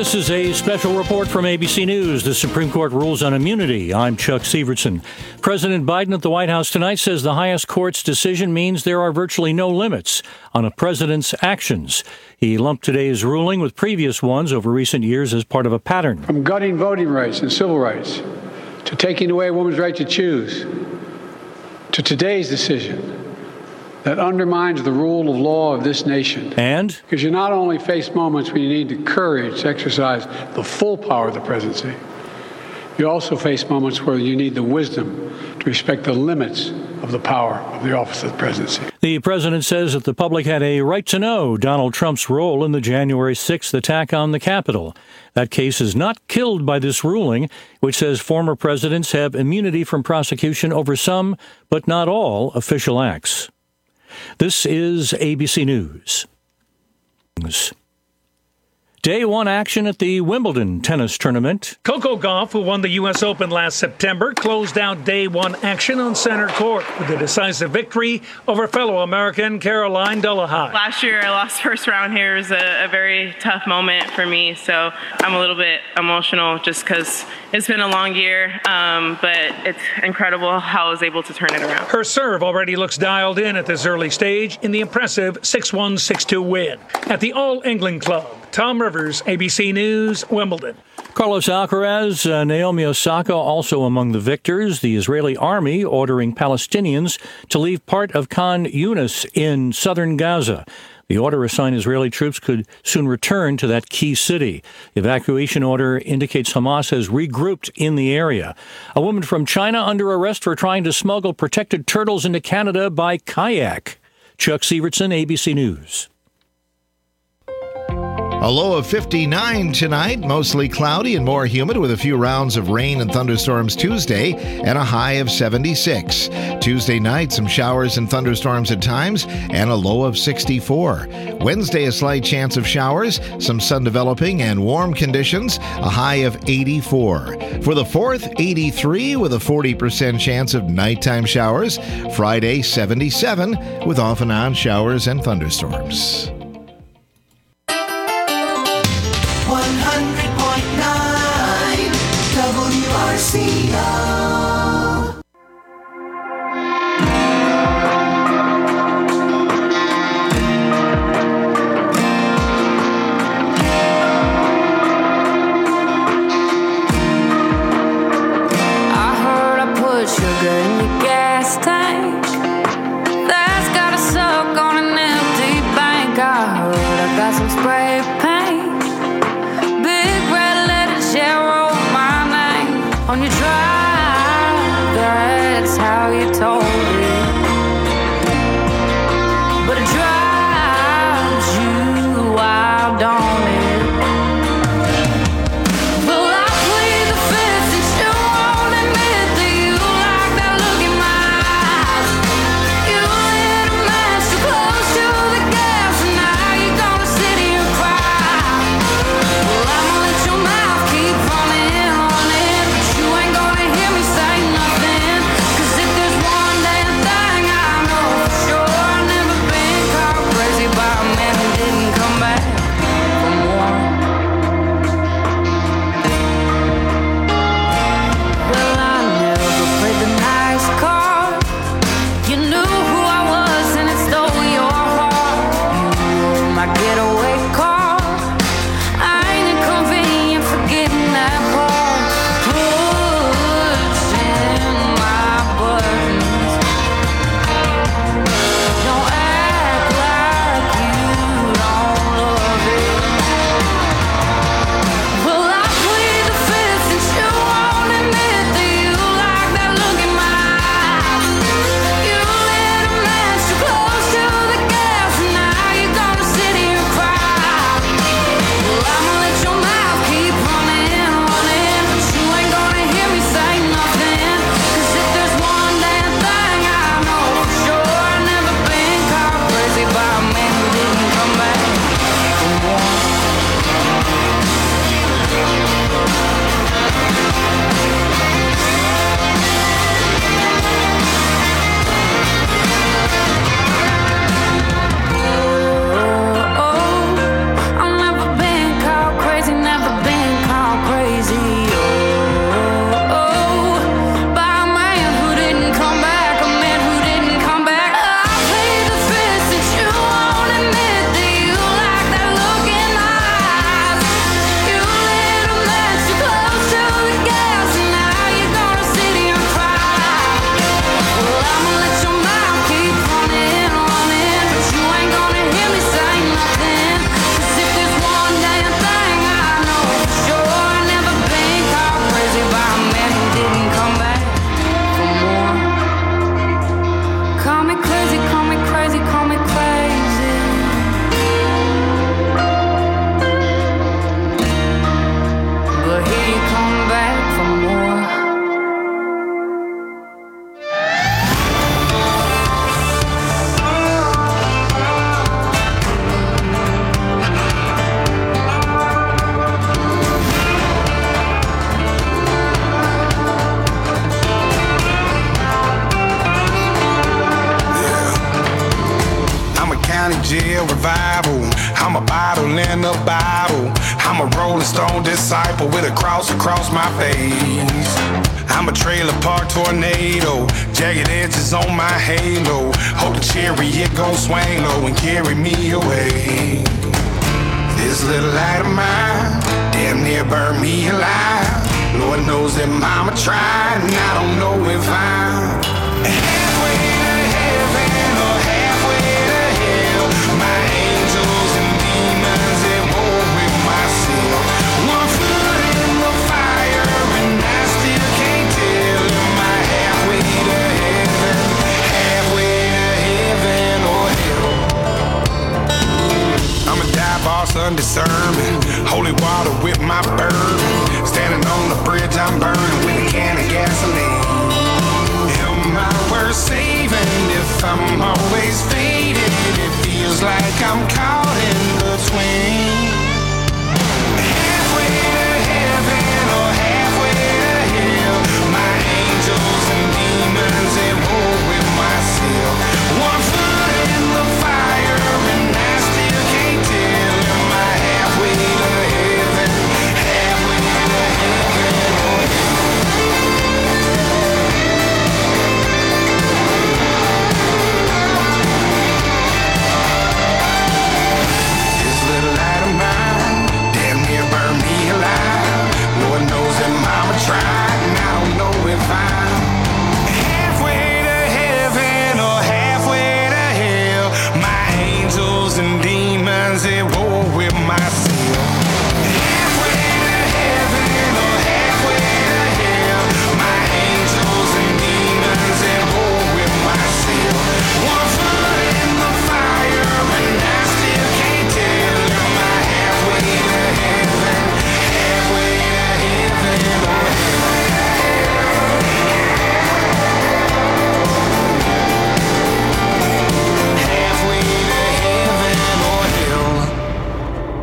This is a special report from ABC News. The Supreme Court rules on immunity. I'm Chuck Severson. President Biden at the White House tonight says the highest court's decision means there are virtually no limits on a president's actions. He lumped today's ruling with previous ones over recent years as part of a pattern. From gutting voting rights and civil rights, to taking away a woman's right to choose, to today's decision that undermines the rule of law of this nation. And? Because you not only face moments when you need the courage to exercise the full power of the presidency, you also face moments where you need the wisdom to respect the limits of the power of the office of the presidency. The president says that the public had a right to know Donald Trump's role in the January 6th attack on the Capitol. That case is not killed by this ruling, which says former presidents have immunity from prosecution over some, but not all, official acts. This is ABC News. Day one action at the Wimbledon tennis tournament. Coco Gauff, who won the U.S. Open last September, closed out day one action on center court with a decisive victory over fellow American Caroline Delahaye. Last year, I lost first round here. It was a very tough moment for me, so I'm a little bit emotional just because it's been a long year, but it's incredible how I was able to turn it around. Her serve already looks dialed in at this early stage in the impressive 6-1, 6-2 win. At the All England Club, Tom Rivers, ABC News, Wimbledon. Carlos Alcaraz, Naomi Osaka also among the victors. The Israeli army ordering Palestinians to leave part of Khan Yunis in southern Gaza. The order assigned Israeli troops could soon return to that key city. The evacuation order indicates Hamas has regrouped in the area. A woman from China under arrest for trying to smuggle protected turtles into Canada by kayak. Chuck Severson, ABC News. A low of 59 tonight, mostly cloudy and more humid with a few rounds of rain and thunderstorms Tuesday, and a high of 76. Tuesday night, some showers and thunderstorms at times, and a low of 64. Wednesday, a slight chance of showers, some sun developing, and warm conditions, a high of 84. For the 4th, 83 with a 40% chance of nighttime showers. Friday, 77 with off and on showers and thunderstorms. 100.9 WRCO. I heard I put sugar in your gas tank. That's got a suck on an empty bank. I heard I got some spray paint. On your drive, that's how you told it. But it drives you wild, don't it? Well, I plead the fifth and still won't admit that you like that look in my eyes. You lit a match too close to the gas, and now you're gonna sit here and cry. Well, I'ma let your mouth keep running. Cry. a bottle and a Bible. I'm a Rolling Stone disciple with a cross across my face. I'm a trailer park tornado, jagged edges on my halo. Hope the chariot gon' swing low and carry me away. This little light of mine damn near burned me alive. Lord knows that mama tried, and I don't know if I'm halfway to heaven or halfway to hell. My angels and demons at war with myself. One foot in the fire and I still can't tell. Am I halfway to heaven, halfway to heaven or hell? I'm a dive boss under sermon, holy water with my bourbon. Standing on the bridge I'm burning with a can of gasoline. Am I worth saving if I'm always faded? It feels like I'm caught in between. Halfway to heaven or halfway to hell. My angels and demons at war with myself. One foot in the fire and I still can't tell. Am I halfway to heaven, halfway to heaven or hell? This little light of mine damn near burned me alive. Lord knows that mama tried, and I don't know if I'm halfway to heaven or halfway to hell. My angels and demons at war with myself. Halfway to heaven or halfway to hell. My angels and demons at war with myself. One foot in the fire and I still can't tell. Am I halfway to heaven, halfway to heaven or hell? Halfway to heaven or hell?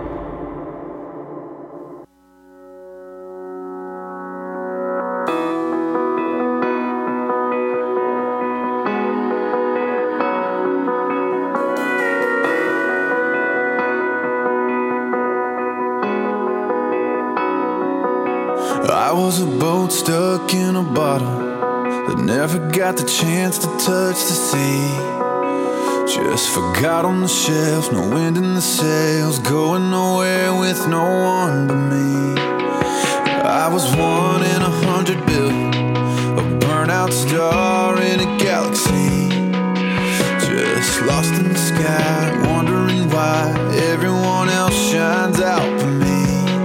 I was a boat stuck in a bottle that never got the chance to touch the sea. Just forgot on the shelf, no wind in the sails, going nowhere with no one but me. I was 1 in 100 billion, a burnout star in a galaxy. Just lost in the sky, wondering why everyone else shines out for me.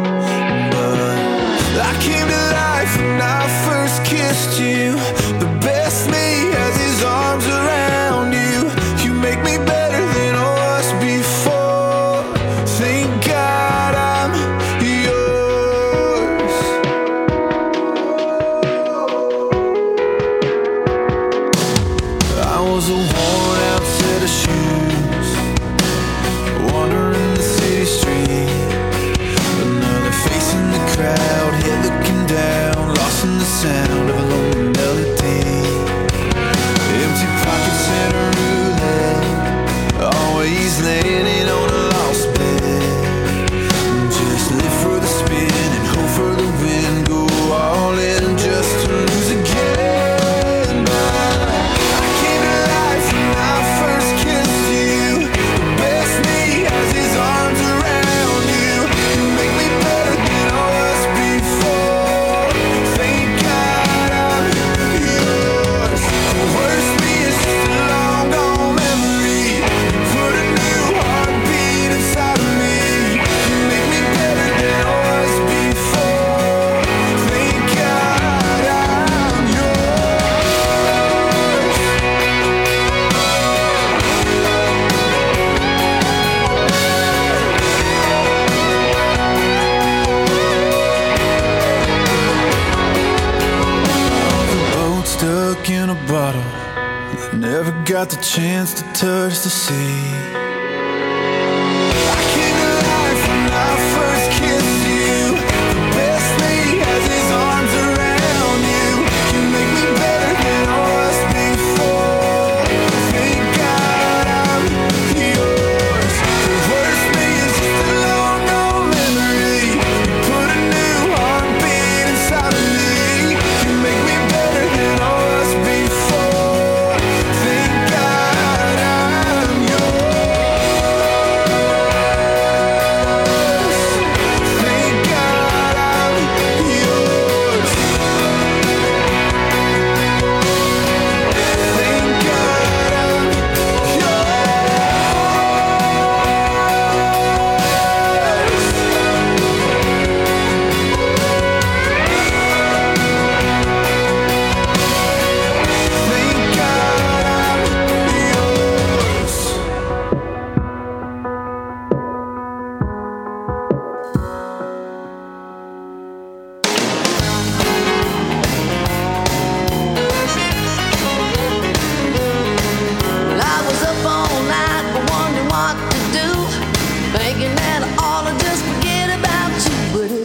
I came to life when I first kissed you. The best me has his arms around you. You make me better than I was before. Thank God I'm yours. I was a worn out set of shoes, wandering the city street. Another face in the crowd, head looking down, lost in the sound of a lonely melody. Empty pockets and a roulette, always laying on a lost bed. Just live for the spin and hope for the win. Go all in just to lose again. But I came to life when I first kissed you. The best me has his arms around you. You make me better than I was before. Thank God I'm yours. The worst me is just a long gone memory. You put a new heartbeat inside of me. You make me better than I was before. Thank God I'm yours. Boat stuck in a bottle that never got the chance to touch the sea. I came to life when I first kissed you. The best me has his arms around you. You make me better than I was before. Thank God I'm yours. The worst me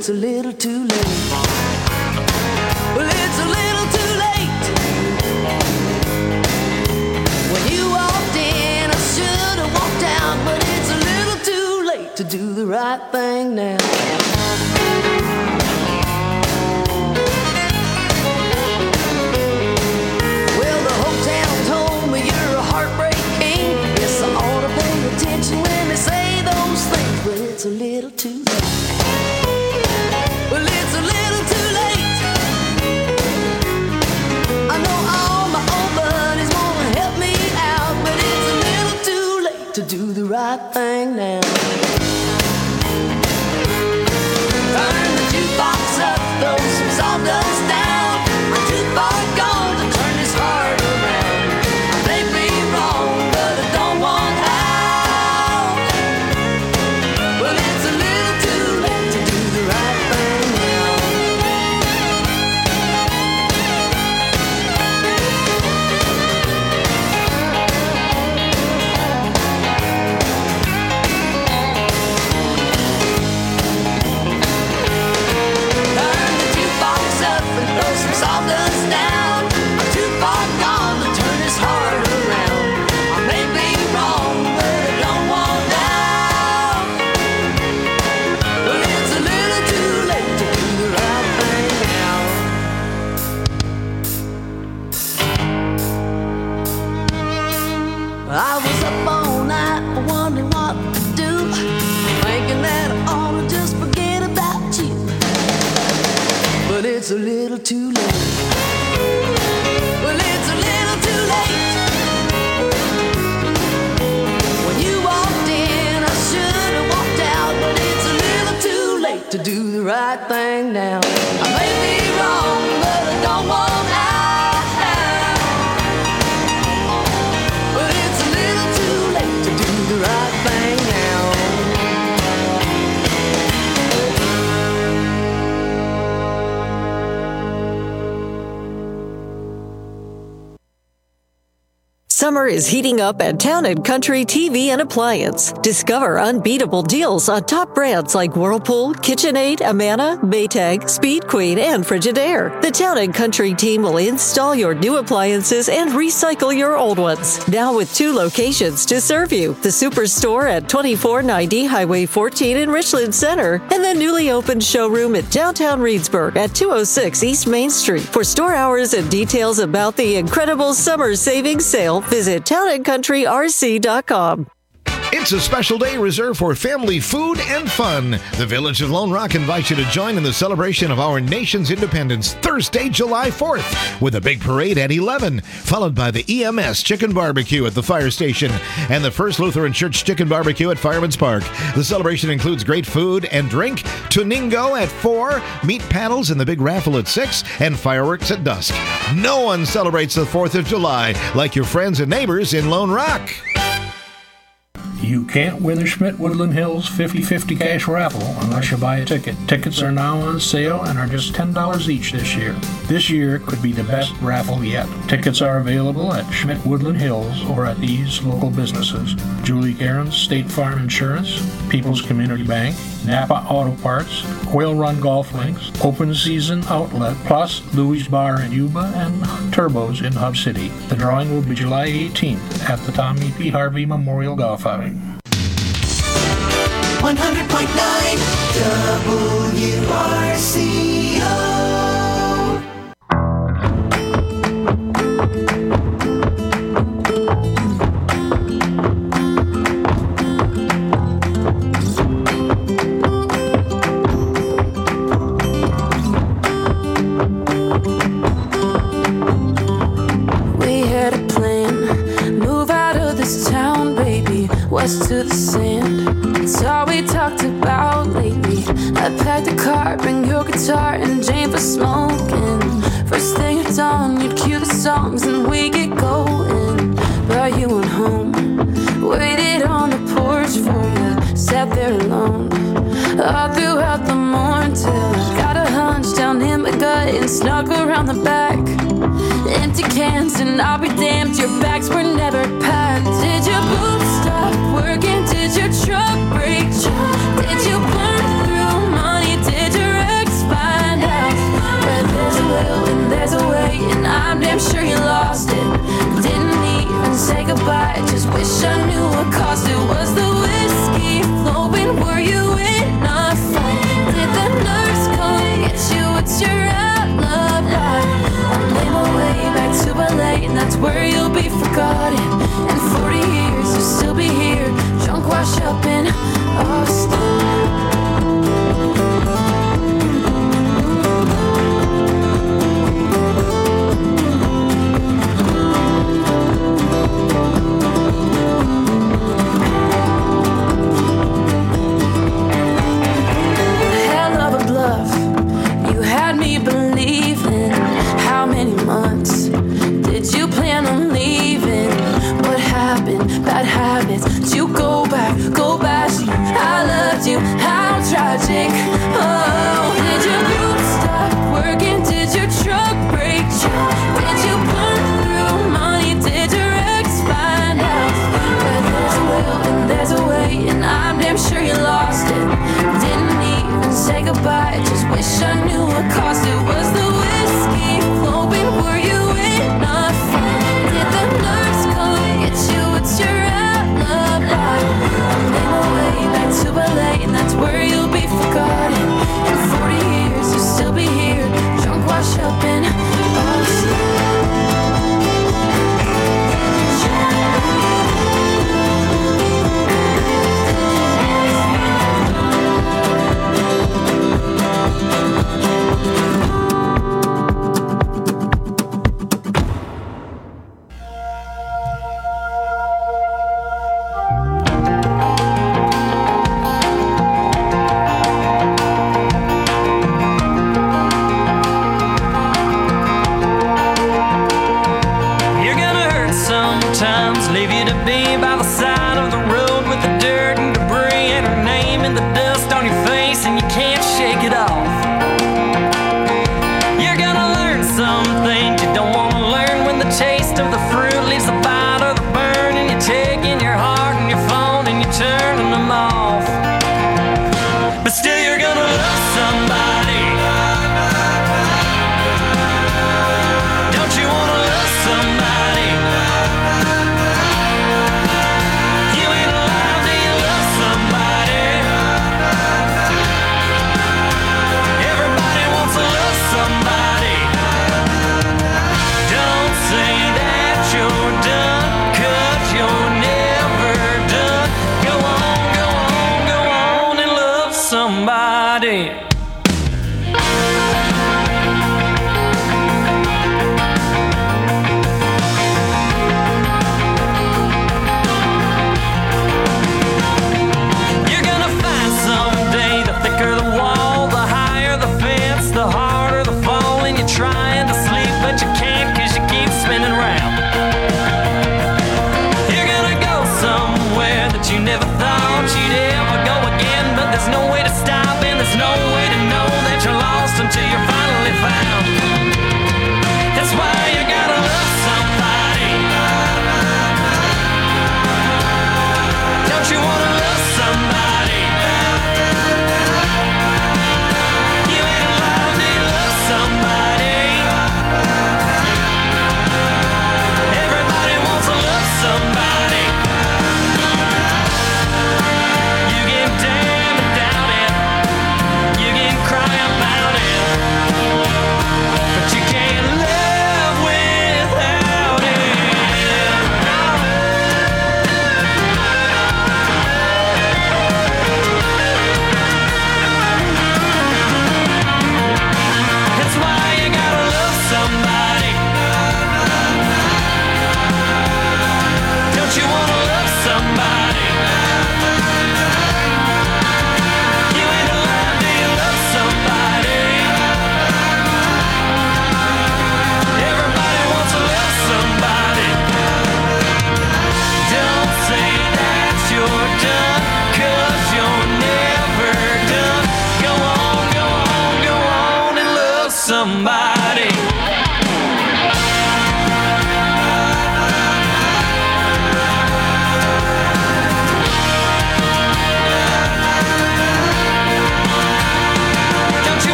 it's a little too late. Well, it's a little too late. When you walked in, I should have walked out, but it's a little too late to do the right thing now. Well, the whole town told me you're a heartbreak king. Yes, I ought to pay attention when they say those things, but it's a little too late. Well, it's a little too late. I know all my old buddies wanna help me out, but it's a little too late to do the right thing now. Turn the jukebox up, throw some sawdust down. I'm too far gone to turn this heart around. I may be wrong, but I don't want out. Well, it's a little too late to do the right thing now. Turn the jukebox up and throw some sawdust down. I'm too far gone to turn this heart around. I may be wrong, but I don't want out. Well, it's a little too late to do the right thing now. I was up all night wondering what to do, thinking that I ought to just forget about you. But it's a little too late. Well, it's a little too late. When you walked in, I should have walked out, but it's a little too late to do the right thing now. I may be wrong, but I don't want out. But it's a little too late to do the right thing now. Summer is heating up at Town & Country TV and Appliance. Discover unbeatable deals on top brands like Whirlpool, KitchenAid, Amana, Maytag, Speed Queen, and Frigidaire. The Town & Country team will install your new appliances and recycle your old ones. Now with 2 locations to serve you. The Superstore at 2490 Highway 14 in Richland Center, and the newly opened showroom at downtown Reedsburg at 206 East Main Street. For store hours and details about the incredible summer savings sale, visit townandcountryrc.com. It's a special day reserved for family food and fun. The Village of Lone Rock invites you to join in the celebration of our nation's independence Thursday, July 4th, with a big parade at 11, followed by the EMS Chicken Barbecue at the fire station and the First Lutheran Church Chicken Barbecue at Fireman's Park. The celebration includes great food and drink, Tuningo at 4, meat paddles and the big raffle at 6, and fireworks at dusk. No one celebrates the 4th of July like your friends and neighbors in Lone Rock. You can't win the Schmidt Woodland Hills 50-50 cash raffle unless you buy a ticket. Tickets are now on sale and are just $10 each this year. This year could be the best raffle yet. Tickets are available at Schmidt Woodland Hills or at these local businesses: Julie Cairns State Farm Insurance, People's Community Bank, Napa Auto Parts, Quail Run Golf Links, Open Season Outlet, plus Louis Bar in Yuba and Turbos in Hub City. The drawing will be July 18th at the Tommy P. Harvey Memorial Golf Outing. 100.9 WRCO. We had a plan, move out of this town, baby, west to the sand. It's all we talked about lately. I packed the car, bring your guitar and Jane for smoking. First thing at dawn, you'd cue the songs and we get going. But you went home, waited on the porch for you, sat there alone all throughout the morning till I got a hunch down in my gut and snuck around the back. Empty cans and I'll be damned, your bags were never packed. Did your boots stop working? Did your truck break? Did you burn through money? Did your where you'll be forgotten. In 40 years, you'll still be here, drunk, washed up in Austin. Bad habits, did you go back, see, I loved you, how tragic. Oh, did your group stop working, did your truck break down, did you burn through money, did your ex find out? But there's a will and there's a way, and I'm damn sure you lost it. Didn't even say goodbye, just wish I knew what cost it. Was the whiskey flowing, were you enough? Did the nurse come get you? What's your alibi? I made my way back to LA, and that's where you'll be forgotten. In 40 years, you'll still be here, drunk, washed up in Austin.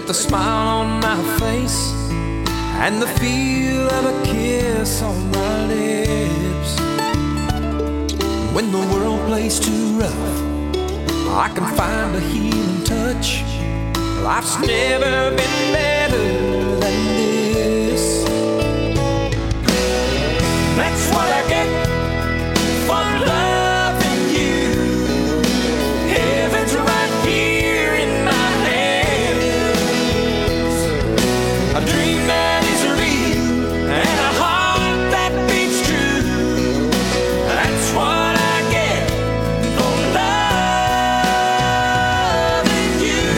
with a smile on my face and the feel of a kiss on my lips. When the world plays too rough, I can find a healing touch. Life's never been better than this. That's what I get for loving you. Heaven's right here in my hands. A dream that is real and a heart that beats true. That's what I get for loving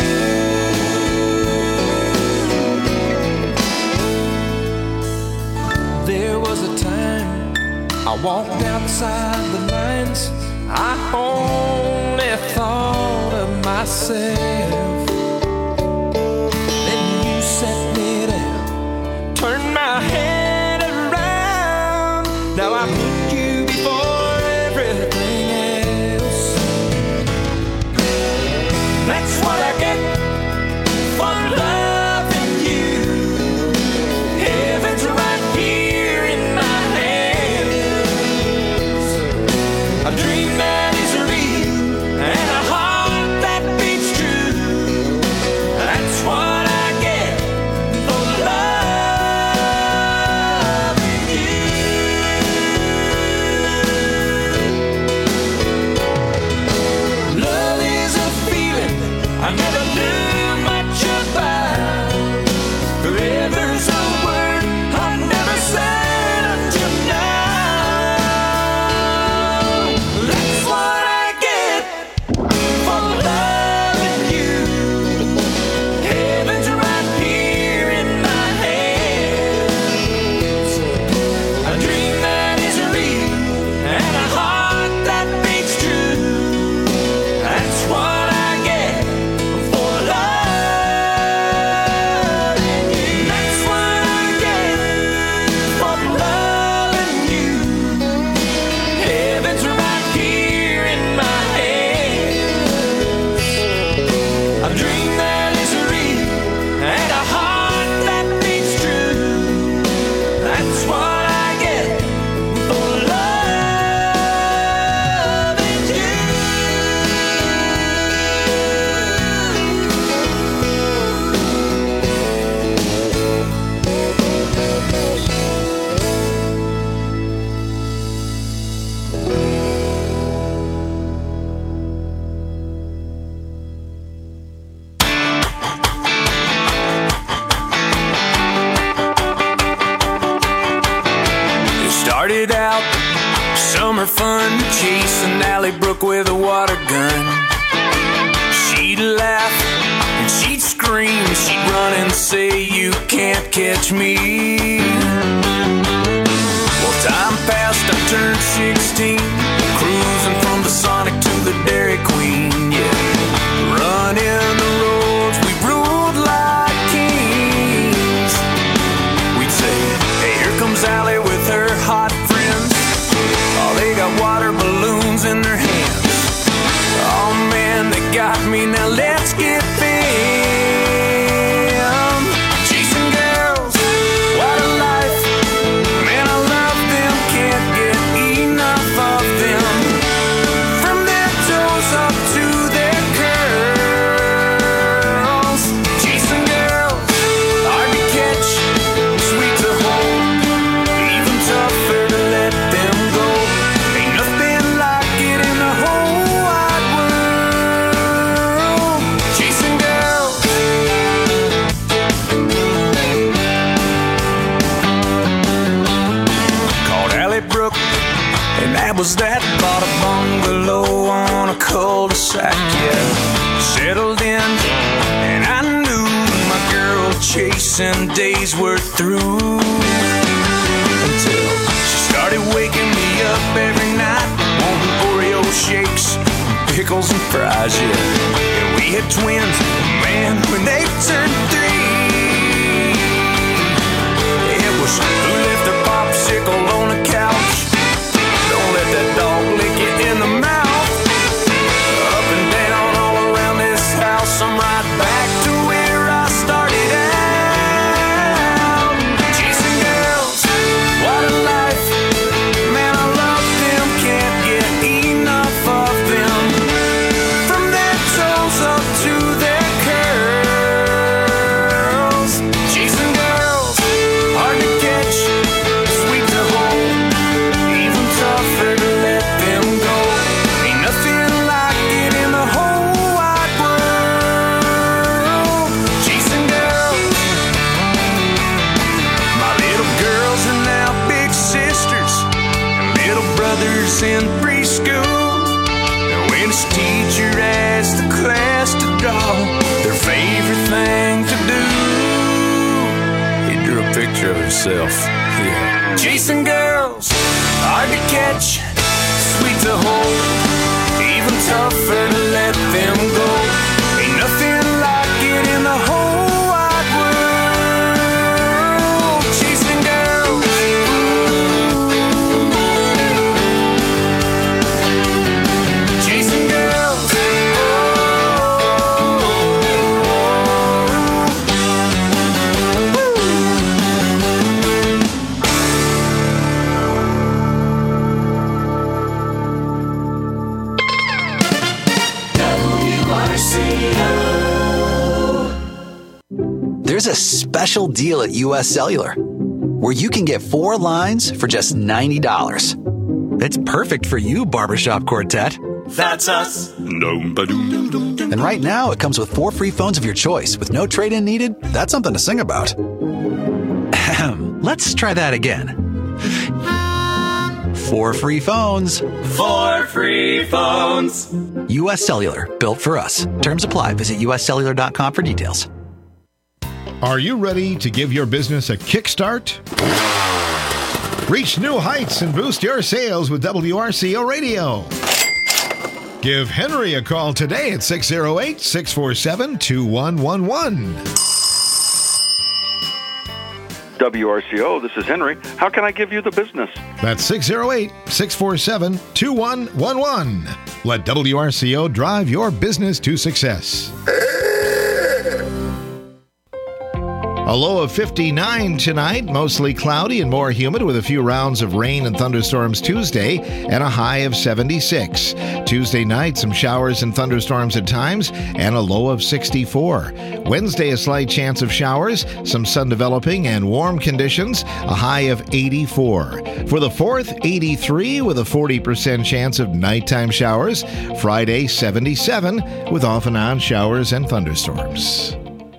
you. There was a time I walked outside the lines. I only thought of myself. Then you set me down, turned my head around. Now I put you before everything else. That's what I get for loving you. Heaven's right here in my hands. A dream that is real and a heart that beats true. That's what I get for loving you. Love is a feeling I never knew much about. Forever's a word I've never said until now. That's what I get for loving you. Heaven's right here in my hands. A dream that is real and a heart that beats true. That's what I get for loving you. That's what I get for loving you. Heaven's right here in my hands. A dream that is real and a heart that beats true. That's what I get for loving you. It started out summer fun, chasing Allie Brooke with a water gun. She'd laugh and she'd scream, she'd run and say, "You can't catch me." Well, time passed, I turned 16, cruising from the Sonic to the Dairy Queen. Yeah, running the roads, we ruled like kings. We'd say, "Hey, here comes Allie with her hot friends. Oh, they got water balloons in their hands. Oh man, they got me, now let's get them. Chasing girls, what a life. Man, I love them, can't get enough of them. From their toes up to their curls. Chasing girls, hard to catch, sweet to hold, even tougher to let them go. Ain't nothing like it in the whole wide world. Chasing girls. Called Allie Brooke, and that was that. Bought a bungalow on a cul-de-sac, yeah. Settled in, and I knew my girl chasing days were through. Until she started waking me up every night, wanting Oreo shakes, pickles and fries, yeah. And we had twins, man, when they turned 3. It was who left their popsicle on the couch. Don't let that dog lick you in the mouth. Up and down all around this house, I'm right back to where I started. years in preschool. And when his teacher asked the class to draw their favorite thing to do, he drew a picture of himself. Yeah. Chasing girls, hard to catch, sweet to hold, even tougher to let them go. Ain't nothing like it in the whole wide world. Chasing girls, chasing girls. There's a special deal at US Cellular where you can get 4 lines for just $90. It's perfect for you, Barbershop Quartet. That's us. And right now, it comes with 4 free phones of your choice with no trade-in needed. That's something to sing about. Let's try that again. 4 free phones. 4 free phones. US Cellular, built for us. Terms apply. Visit uscellular.com for details. Are you ready to give your business a kickstart? Reach new heights and boost your sales with WRCO Radio. Give Henry a call today at 608-647-2111. WRCO, this is Henry. How can I give you the business? That's 608-647-2111. Let WRCO drive your business to success. A low of 59 tonight, mostly cloudy and more humid with a few rounds of rain and thunderstorms Tuesday, and a high of 76. Tuesday night, some showers and thunderstorms at times, and a low of 64. Wednesday, a slight chance of showers, some sun developing, and warm conditions, a high of 84. For the 4th, 83 with a 40% chance of nighttime showers. Friday, 77 with off and on showers and thunderstorms.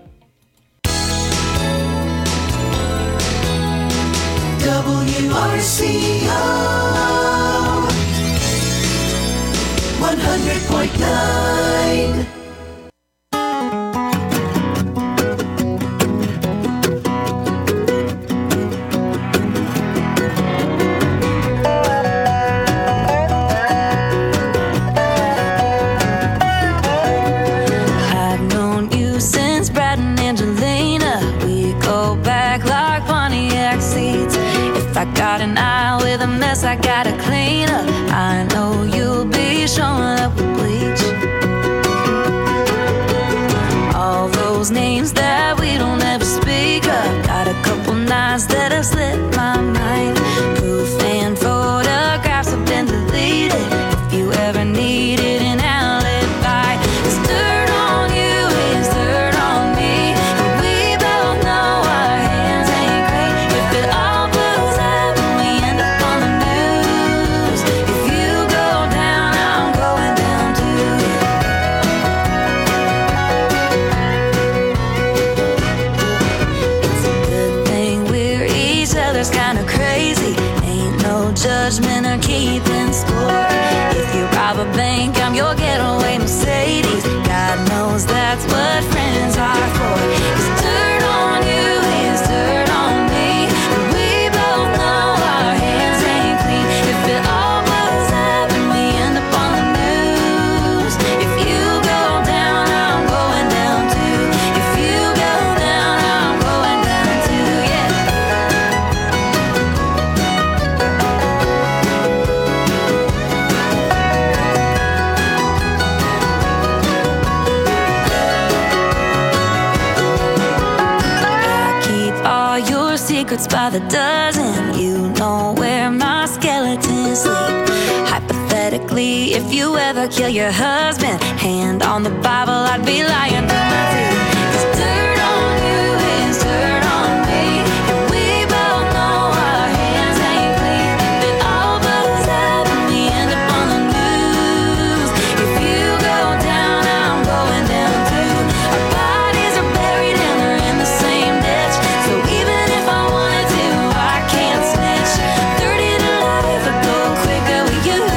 WRCO 100.9. I've known you since Brad and Angelina. We go back like Pontiac seats. If I got an eye with a mess, I gotta clean up. I know you'll be showing up with bleach. All those names that we don't ever speak of. Got a couple nights that have slipped my mind. Proof and photographs have been deleted. If you ever needed an alibi, it's dirt on you, it's dirt on me. But we both know our hands ain't clean. If it all blows up and we end up on the news, if you go down, I'm going down too. It's a good thing we're each other's kind of crazy. Ain't no judgment or keeping score. If you rob a bank, I'm your getaway Mercedes. God knows that's what friends are for. It's dirt on you, it's dirt on me. And we both know our hands ain't clean. If it all blows up and we end up on the news, if you go down, I'm going down too. If you go down, I'm going down too, yeah. I keep all your secrets by the dozen. You know where my skeletons sleep. Hypothetically, if you ever kill your husband, hand on the Bible, I'd be lying through my teeth. It's dirt on you, it's dirt on me. And we both know our hands ain't clean. If it all blows up and we end up on the news, if you go down, I'm going down too. Our bodies are buried and they're in the same ditch. So even if I wanted to, I can't snitch. 30 to life, I go quicker with you.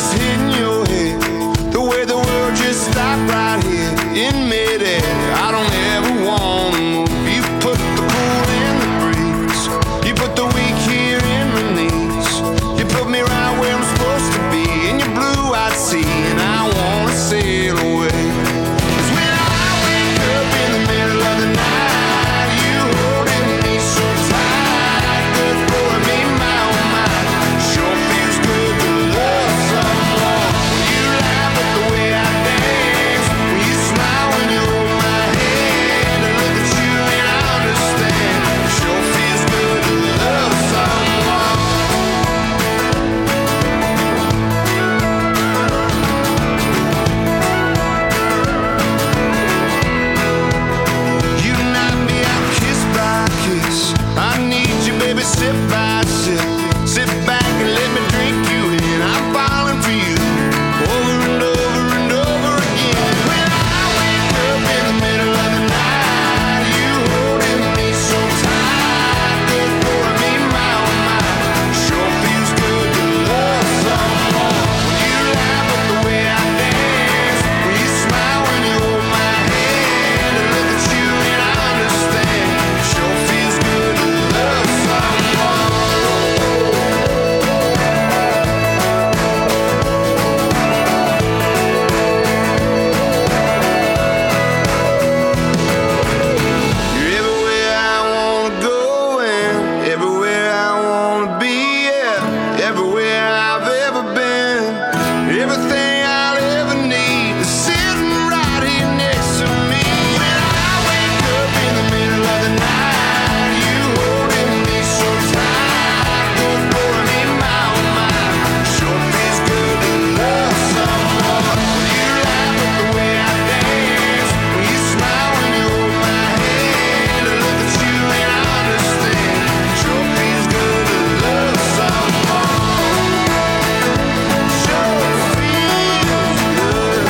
just hitting your head. The way the world just stopped right here in midair. I don't ever wanna move. You put the cool in the breeze. You put the weak here in my knees. You put me right where I'm supposed to be in your blue-eyed sea, and I wanna sail away. 'Cause when I wake up in the middle of the night, you holding me so tight, good for me, my oh my. Sure feels good to love someone. When you laugh at the way I dance, when you smile when you hold my hand, I look at you and I understand. Sure feels good to love someone. You knock me out kiss by kiss. I need you, baby, sip by sip. Sit back and let me drink you in. I'm falling for you over and over and over again. When I wake up in the middle of the night, you holding me so tight, good for me, my oh my. Sure feels good to love someone. When you laugh at the way I dance, when you smile when you hold my hand, I look at you and I understand. Sure feels good to love someone. You're everywhere I wanna go and everywhere I wanna be, yeah. Everywhere I've ever been, everything I'll ever need is sitting right here next to me. When I wake up in the middle of the night, you holding me so tight, good for me, my oh my. Sure feels good to love someone. When you laugh at the way I dance, when you smile when you hold my hand, I look at you and I understand. Sure feels good to love someone. Sure feels good.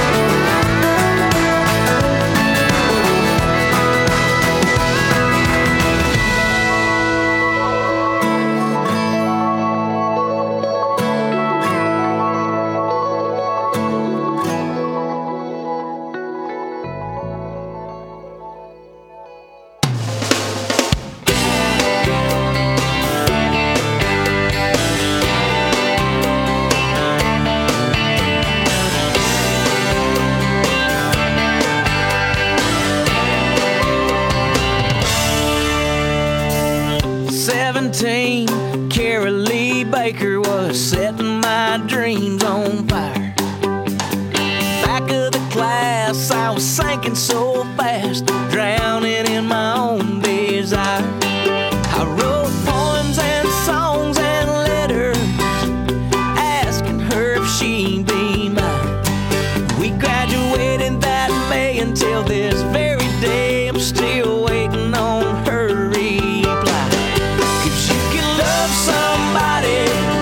Carol Lee Baker was setting my dreams on fire. Back of the class, I was sinking so fast, drowning in my own desire. I wrote poems and songs and letters, asking her if she'd be mine. We graduated that May. Until this very day, I'm still waiting on her reply. 'Cause you can love somebody,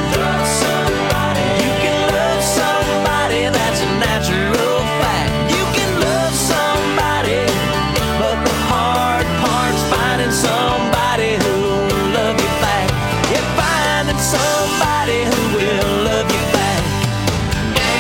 you can love somebody, that's a natural fact. You can love somebody, but the hard part's finding somebody who'll love you back. Yeah, finding somebody who will love you back.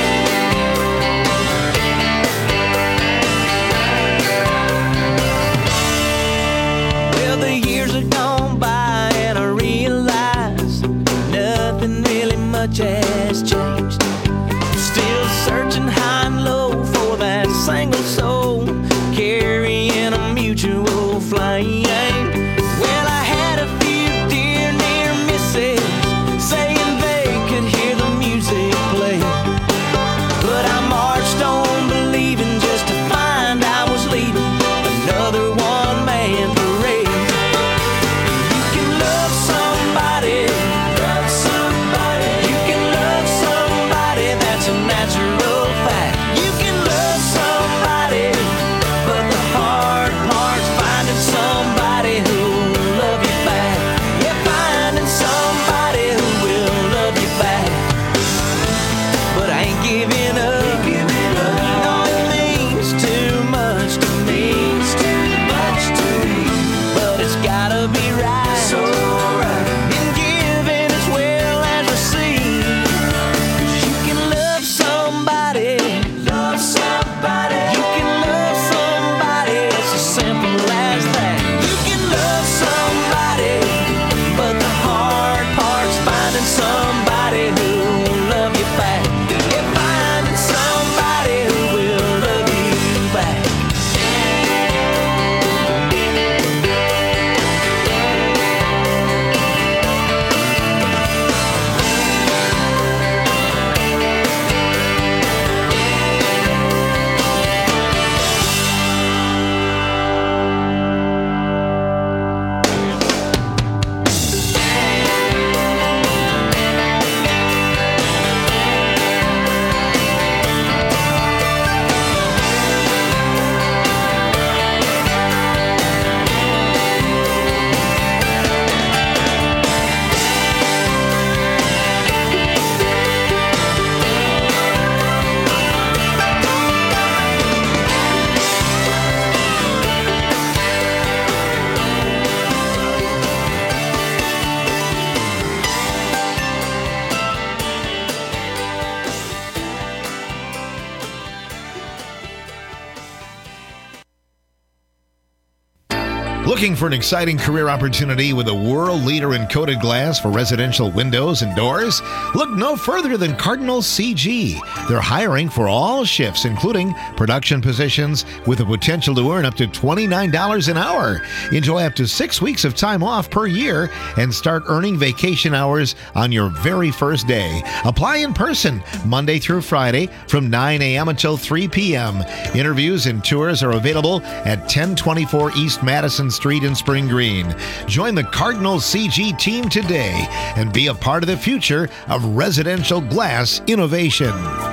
Looking for an exciting career opportunity with a world leader in coated glass for residential windows and doors? Look no further than Cardinal CG. They're hiring for all shifts, including production positions, with the potential to earn up to $29 an hour. Enjoy up to 6 weeks of time off per year and start earning vacation hours on your very first day. Apply in person Monday through Friday from 9 a.m. until 3 p.m. Interviews and tours are available at 1024 East Madison Street in Spring Green. Join the Cardinal CG team today and be a part of the future of residential glass innovation.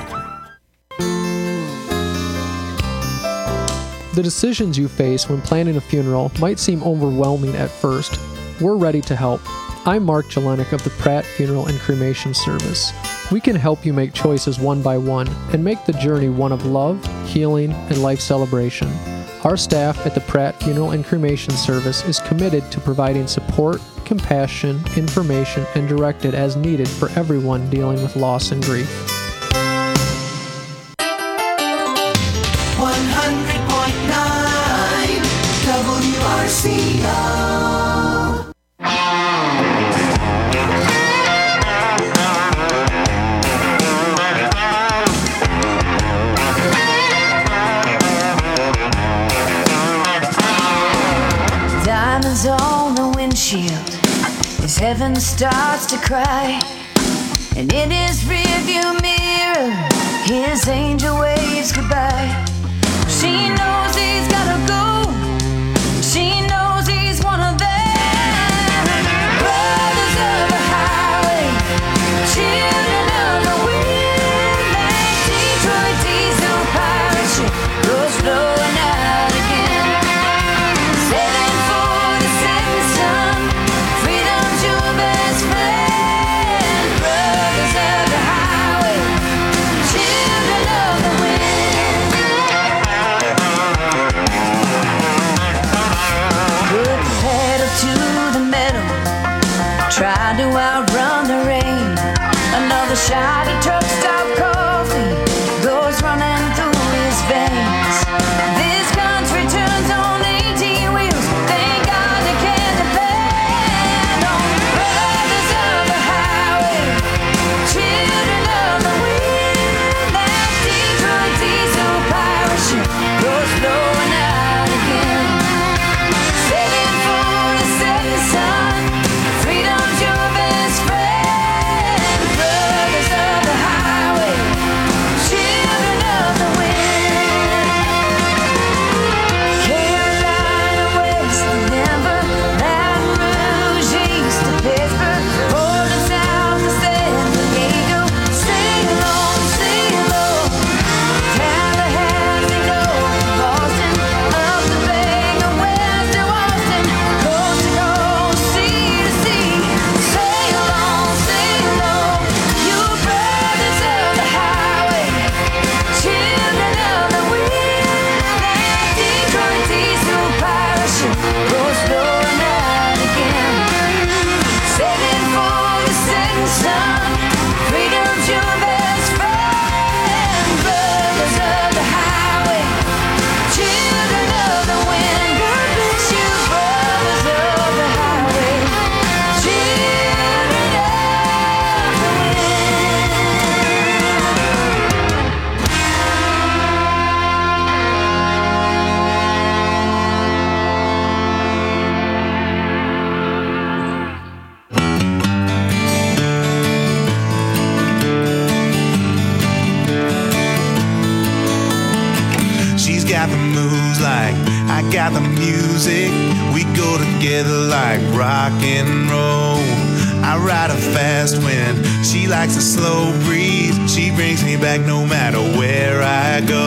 The decisions you face when planning a funeral might seem overwhelming at first. We're ready to help. I'm Mark Jelenik of the Pratt Funeral and Cremation Service. We can help you make choices one by one and make the journey one of love, healing, and life celebration. Our staff at the Pratt Funeral and Cremation Service is committed to providing support, compassion, information, and directed as needed for everyone dealing with loss and grief. 100.9 WRCO. Diamonds on the windshield as heaven starts to cry, and in his rearview mirror his angel waves goodbye. She knows he's gotta go, she knows he's one of them. Brothers of the highway, children of the wind, that Detroit diesel pirate ship goes blowing out again. 747 son, freedom's your best friend. Brothers of the highway, children of the wind. Put the pedal to the metal, try to outrun the rain. Another shot of truck stop coffee goes running through his veins. This country turns on 18 wheels, thank God they can depend on brothers of the highway, children of the wind. That Detroit diesel pirate ship goes blowing out again. 747 son, freedom's your best friend. Brothers of the highway, children of the wind. Carolina west to Denver, Baton Rouge east to Pittsburgh, Portland south to San Diego. Sing along, sing along. Tallahassee north to Boston, up the bay and west to Austin, coast to coast, sea to sea. Sing along, you brothers of the highway, children of the wind. That Detroit diesel pirate ship goes blowing out again. 747 son, freedom's your best friend. Brothers of the highway, children of the wind. God bless you, brothers of the highway, children of the She's got the moves like I got the music. We go together like rock and roll. I ride her fast when she likes a slow breeze. She brings me back no matter where I go.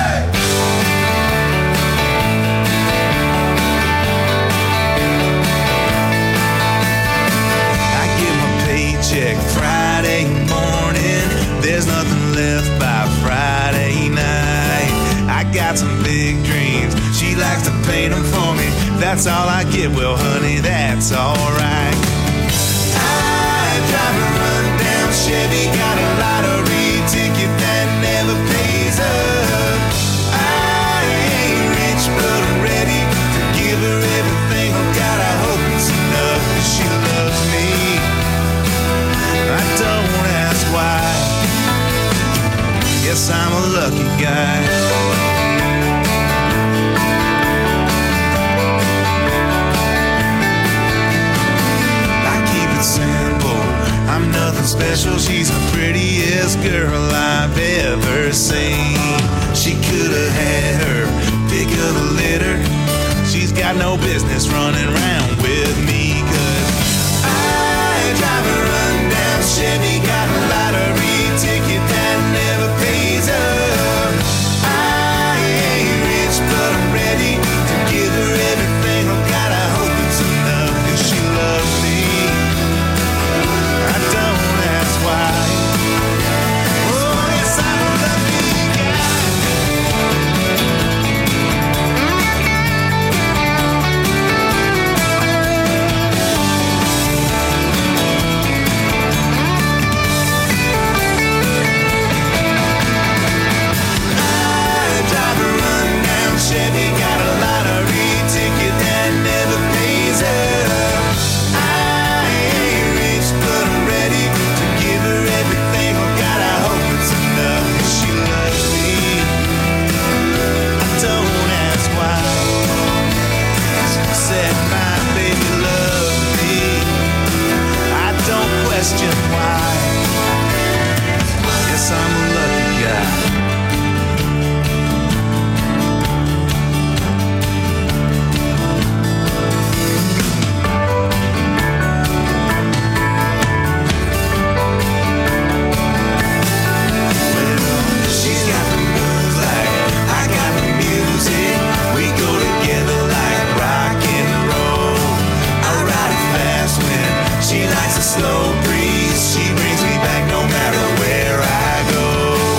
I get my paycheck Friday morning. There's nothing left by Friday night. I got some big dreams. She likes to paint them for me. That's all I get. Well, honey, that's alright. I drive a rundown Chevy, got a lottery ticket that never pays up. I ain't rich, but I'm ready to give her everything Guess I'm a lucky guy. Simple, I'm nothing special. She's the prettiest girl I've ever seen. She could have had her pick of the litter. She's got no business running around with me, 'cause I drive a rundown Chevy, got a lottery ticket that never pays up. I ain't rich, but I'm ready to give her everything. Oh God, I hope it's enough, 'cause she loves me. I don't ask why. Oh, yes, I'm a lucky guy. I drive a rundown Chevy, got a lottery ticket that never pays up. I ain't rich, but I'm ready to give her everything. Oh God, I hope it's enough, 'cause she loves me. I don't ask why. She said my baby loves me. I don't question why. Guess I'm a lucky guy. She's got the moves like I got the music. We go together like rock and roll. I ride it fast when she likes a slow breeze. She brings me back no matter where I go.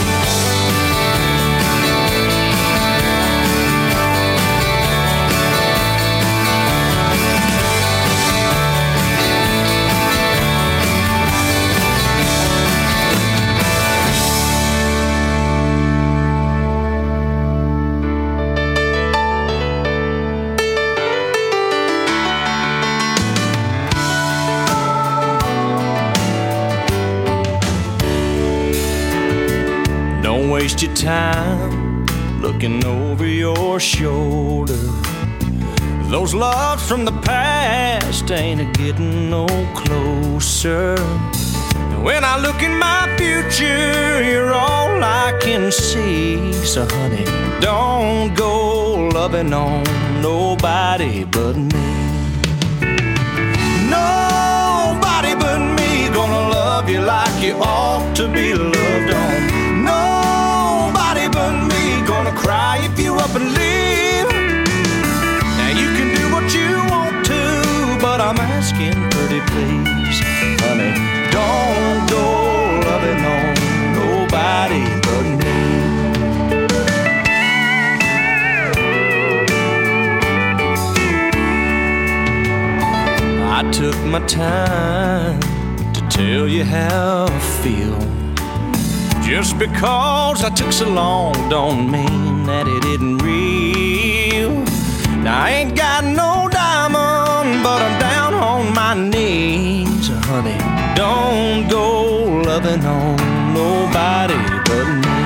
Don't waste your time looking over your shoulder. Those loves from the past ain't a-getting no closer. And when I look in my future, you're all I can see. So honey, don't go loving on nobody but me. Nobody but me gonna love you like you ought to be loved on. Nobody but me gonna cry if you up and leave. Now you can do what you want to, but I'm asking pretty please, honey, don't go loving on nobody but me. I took my time to tell you how I feel. Just because I took so long don't mean that it isn't real. Now I ain't got no diamond, but I'm down on my knees. Honey, don't go loving on nobody but me.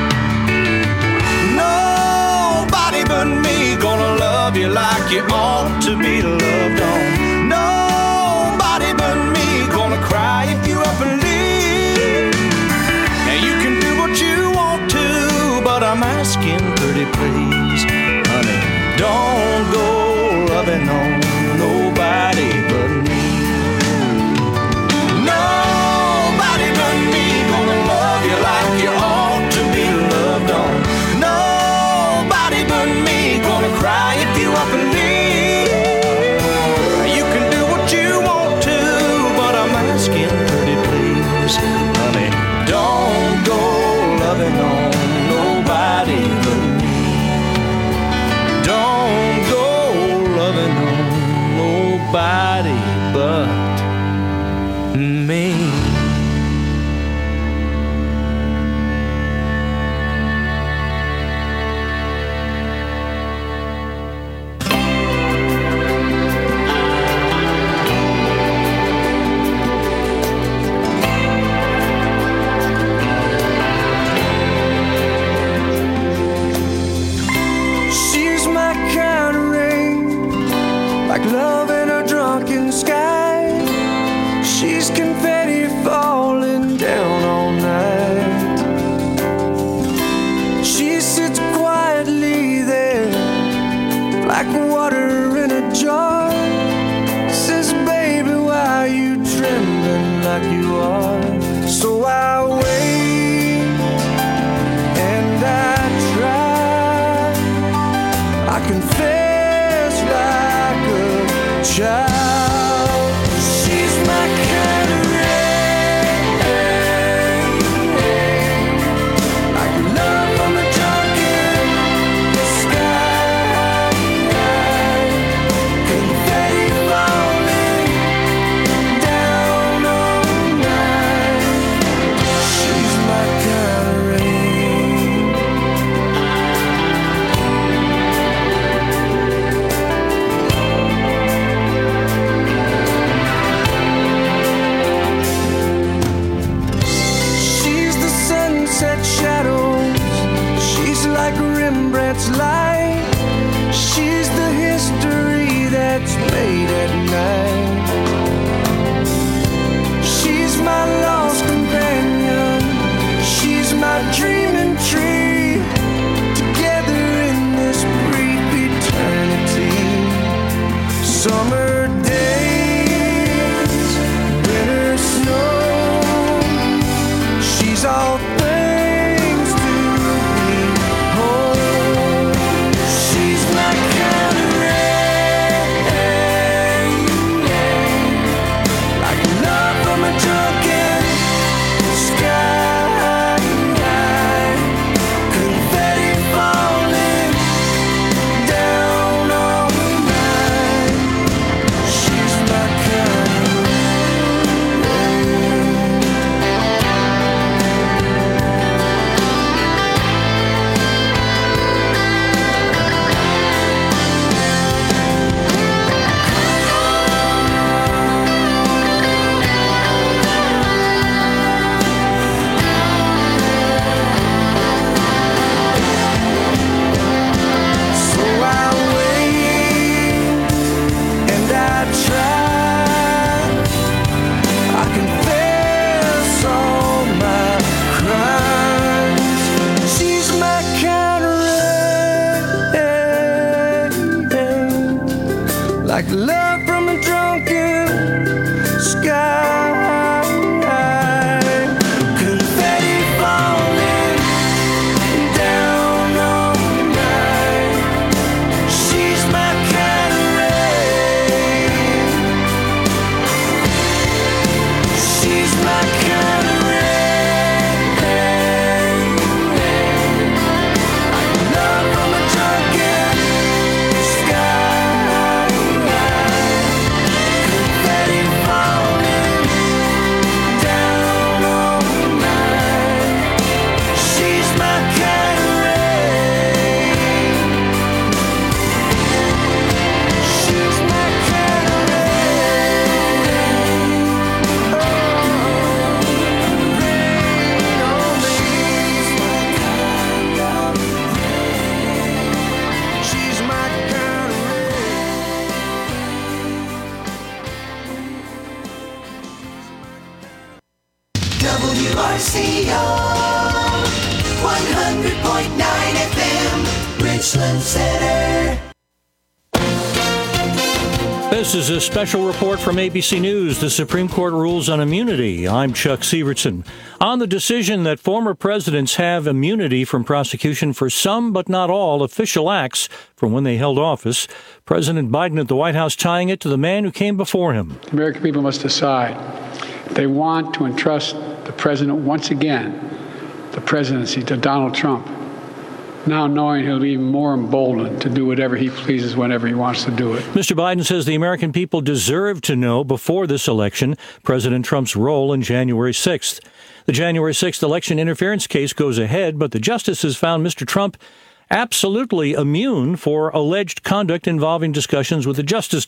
Nobody but me gonna love you like you ought to be loved on. Nobody but me gonna cry if you up and leave. Now you can do what you want to, but I'm asking pretty please, honey, don't go loving on nobody but me. Nobody but me gonna love you like you ought to be loved on. Nobody but me gonna cry if you up and leave. You can do what you want to, but I'm asking pretty please, honey, don't go loving on nobody but me. Don't go loving on it's like. She's the history that's made at night. She's my lost companion. She's my dreaming tree. Together in this brief eternity. Summer days, winter snow. She's all things to me. Oh, she's my kind of rain, like love from a drunken sky, confetti falling down on the night. She's my kind of So I wait and I try. I confess all my crimes. She's my kind of rain, like love from a drunken sky. Confetti falling down on the night. She's my kind of rain. She's my kind of rain. Love from a drunken sky. Confetti falling down on the night. She's my kind of rain. She's my kind of rain. Oh, rain on me. She's my kind of WRCO 100.9 FM, Richland Center. This is a special report from ABC News. The Supreme Court rules on immunity. I'm Chuck Severson. On the decision that former presidents have immunity from prosecution for some but not all official acts from when they held office, President Biden at the White House tying it to the man who came before him. The American people must decide if they want to entrust the president once again, the presidency, to Donald Trump, now knowing he'll be even more emboldened to do whatever he pleases whenever he wants to do it. Mr. Biden says the American people deserve to know before this election President Trump's role in January 6th. The January 6th election interference case goes ahead, but the justices found Mr. Trump absolutely immune for alleged conduct involving discussions with the Justice